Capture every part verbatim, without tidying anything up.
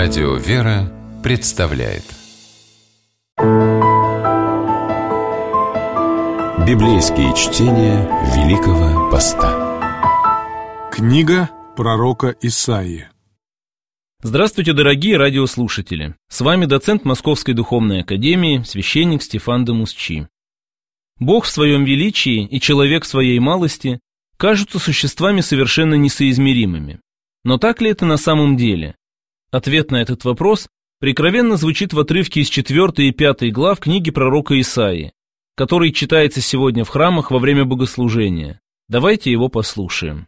Радио «Вера» представляет Библейские чтения Великого Поста. Книга пророка Исаии. Здравствуйте, дорогие радиослушатели! С вами доцент Московской духовной академии, священник Стефан де Мусчи. Бог в своем величии и человек в своей малости кажутся существами совершенно несоизмеримыми. Но так ли это на самом деле? Ответ на этот вопрос прикровенно звучит в отрывке из четвёртой и пятой глав книги пророка Исаии, который читается сегодня в храмах во время богослужения. Давайте его послушаем.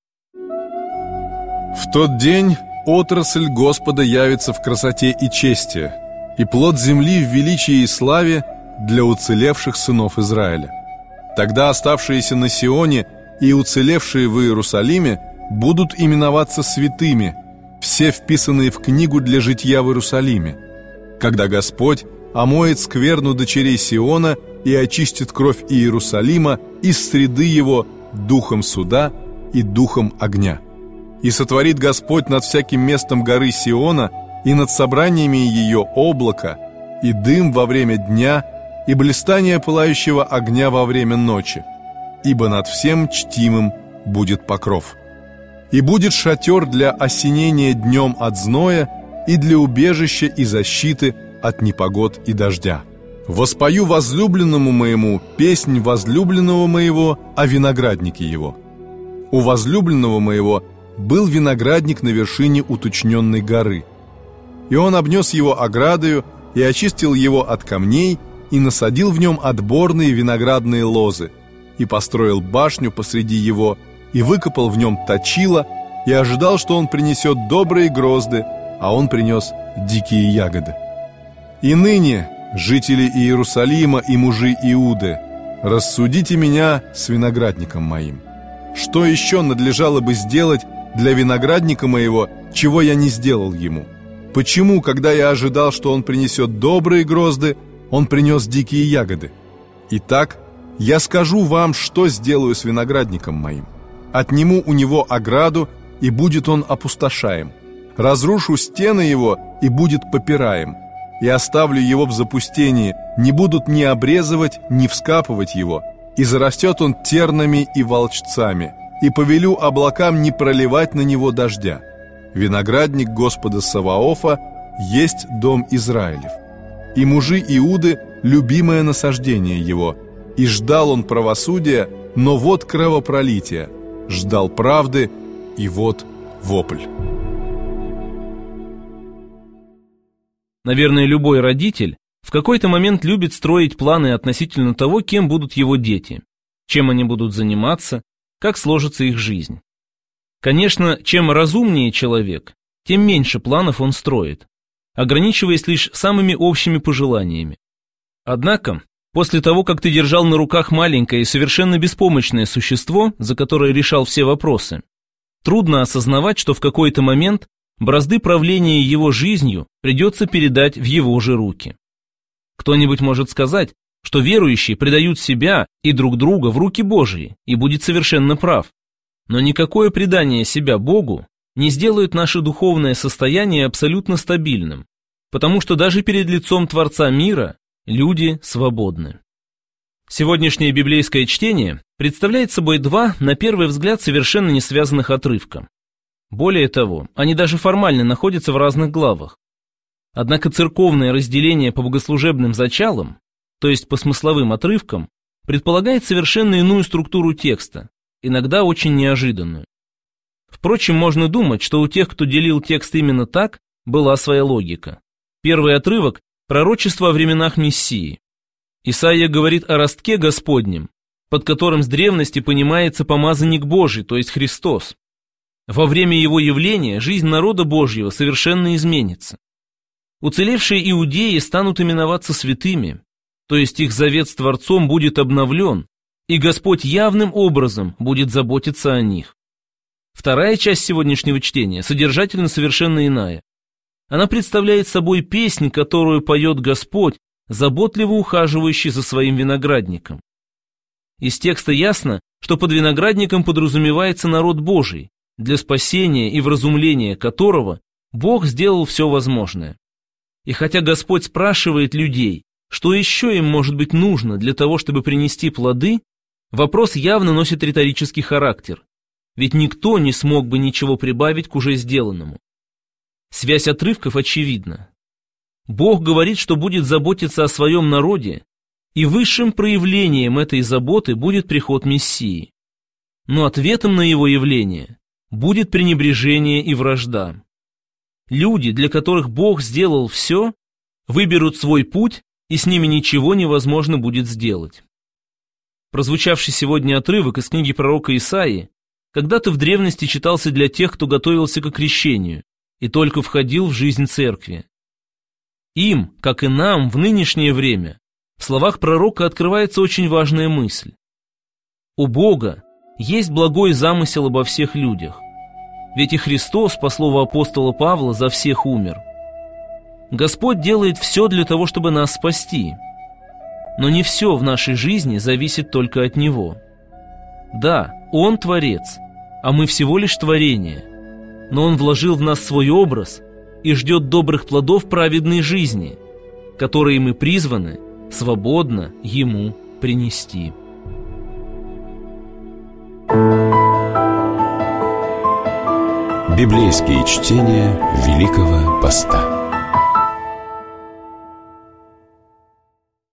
В тот день отрасль Господа явится в красоте и чести, и плод земли в величии и славе для уцелевших сынов Израиля. Тогда оставшиеся на Сионе и уцелевшие в Иерусалиме будут именоваться святыми, все вписанные в книгу для житья в Иерусалиме, когда Господь омоет скверну дочерей Сиона и очистит кровь Иерусалима из среды его духом суда и духом огня. И сотворит Господь над всяким местом горы Сиона и над собраниями ее облако, и дым во время дня, и блистание пылающего огня во время ночи, ибо над всем чтимым будет покров. И будет шатер для осенения днем от зноя и для убежища и защиты от непогод и дождя. Воспою возлюбленному моему песнь возлюбленного моего о винограднике его. У возлюбленного моего был виноградник на вершине уточненной горы. И он обнес его оградою и очистил его от камней и насадил в нем отборные виноградные лозы и построил башню посреди его и выкопал в нем точило и ожидал, что он принесет добрые грозды, а он принес дикие ягоды. И ныне, жители Иерусалима и мужи Иуды, рассудите меня с виноградником моим. Что еще надлежало бы сделать для виноградника моего, чего я не сделал ему? Почему, когда я ожидал, что он принесет добрые грозды, он принес дикие ягоды? Итак, я скажу вам, что сделаю с виноградником моим. Отниму у него ограду, и будет он опустошаем. Разрушу стены его, и будет попираем. И оставлю его в запустении, не будут ни обрезывать, ни вскапывать его. И зарастет он тернами и волчцами, и повелю облакам не проливать на него дождя. Виноградник Господа Саваофа есть дом Израилев. И мужи Иуды — любимое насаждение его. И ждал он правосудия, но вот кровопролитие. Ждал правды, и вот вопль. Наверное, любой родитель в какой-то момент любит строить планы относительно того, кем будут его дети, чем они будут заниматься, как сложится их жизнь. Конечно, чем разумнее человек, тем меньше планов он строит, ограничиваясь лишь самыми общими пожеланиями. Однако, после того, как ты держал на руках маленькое и совершенно беспомощное существо, за которое решал все вопросы, трудно осознавать, что в какой-то момент бразды правления его жизнью придется передать в его же руки. Кто-нибудь может сказать, что верующие предают себя и друг друга в руки Божьи, и будет совершенно прав. Но никакое предание себя Богу не сделает наше духовное состояние абсолютно стабильным, потому что даже перед лицом Творца мира люди свободны. Сегодняшнее библейское чтение представляет собой два, на первый взгляд, совершенно не связанных отрывка. Более того, они даже формально находятся в разных главах. Однако церковное разделение по богослужебным зачалам, то есть по смысловым отрывкам, предполагает совершенно иную структуру текста, иногда очень неожиданную. Впрочем, можно думать, что у тех, кто делил текст именно так, была своя логика. Первый отрывок – пророчество о временах Мессии. Исаия говорит о ростке Господнем, под которым с древности понимается помазанник Божий, то есть Христос. Во время его явления жизнь народа Божьего совершенно изменится. Уцелевшие иудеи станут именоваться святыми, то есть их завет с Творцом будет обновлен, и Господь явным образом будет заботиться о них. Вторая часть сегодняшнего чтения содержательно совершенно иная. Она представляет собой песнь, которую поет Господь, заботливо ухаживающий за своим виноградником. Из текста ясно, что под виноградником подразумевается народ Божий, для спасения и вразумления которого Бог сделал все возможное. И хотя Господь спрашивает людей, что еще им может быть нужно для того, чтобы принести плоды, вопрос явно носит риторический характер, ведь никто не смог бы ничего прибавить к уже сделанному. Связь отрывков очевидна. Бог говорит, что будет заботиться о своем народе, и высшим проявлением этой заботы будет приход Мессии. Но ответом на его явление будет пренебрежение и вражда. Люди, для которых Бог сделал все, выберут свой путь, и с ними ничего невозможно будет сделать. Прозвучавший сегодня отрывок из книги пророка Исаии когда-то в древности читался для тех, кто готовился к крещению и только входил в жизнь церкви. Им, как и нам в нынешнее время, в словах пророка открывается очень важная мысль. У Бога есть благой замысел обо всех людях, ведь и Христос, по слову апостола Павла, за всех умер. Господь делает все для того, чтобы нас спасти, но не все в нашей жизни зависит только от Него. Да, Он Творец, а мы всего лишь творение, но Он вложил в нас свой образ и ждет добрых плодов праведной жизни, которые мы призваны свободно Ему принести. Библейские чтения Великого Поста.